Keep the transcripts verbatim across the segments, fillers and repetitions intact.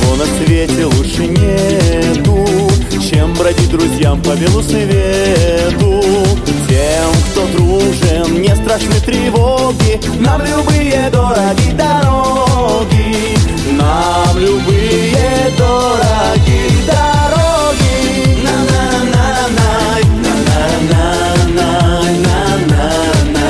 Ничего на свете лучше нету, чем бродить друзьям по белу свету. Тем, кто дружен, не страшны тревоги, нам любые дороги дороги, нам любые дороги дороги. На-на-на-на-на, на-на-на-на-на-на-на.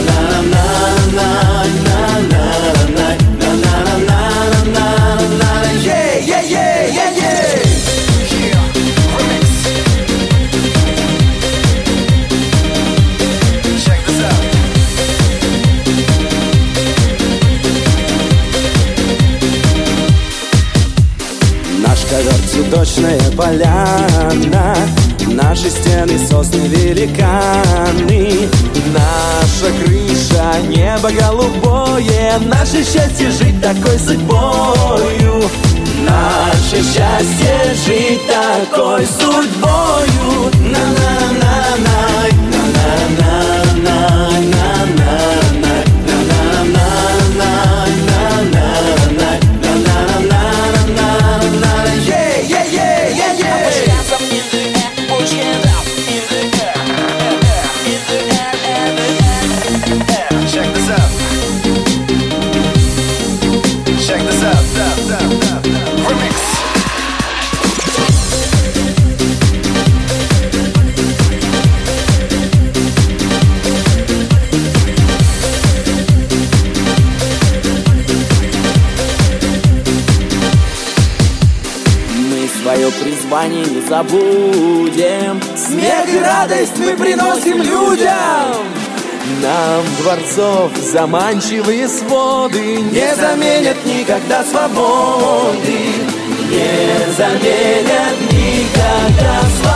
Цветочная поляна, наши стены сосны великаны, наша крыша небо голубое, наше счастье жить такой судьбою, наше счастье жить такой судьбою. На-на-на-на, на-на-на-на-на-на-на. Призвание не забудем, смех и радость мы приносим людям. Нам дворцов заманчивые своды не заменят никогда свободы, не заменят никогда свободы.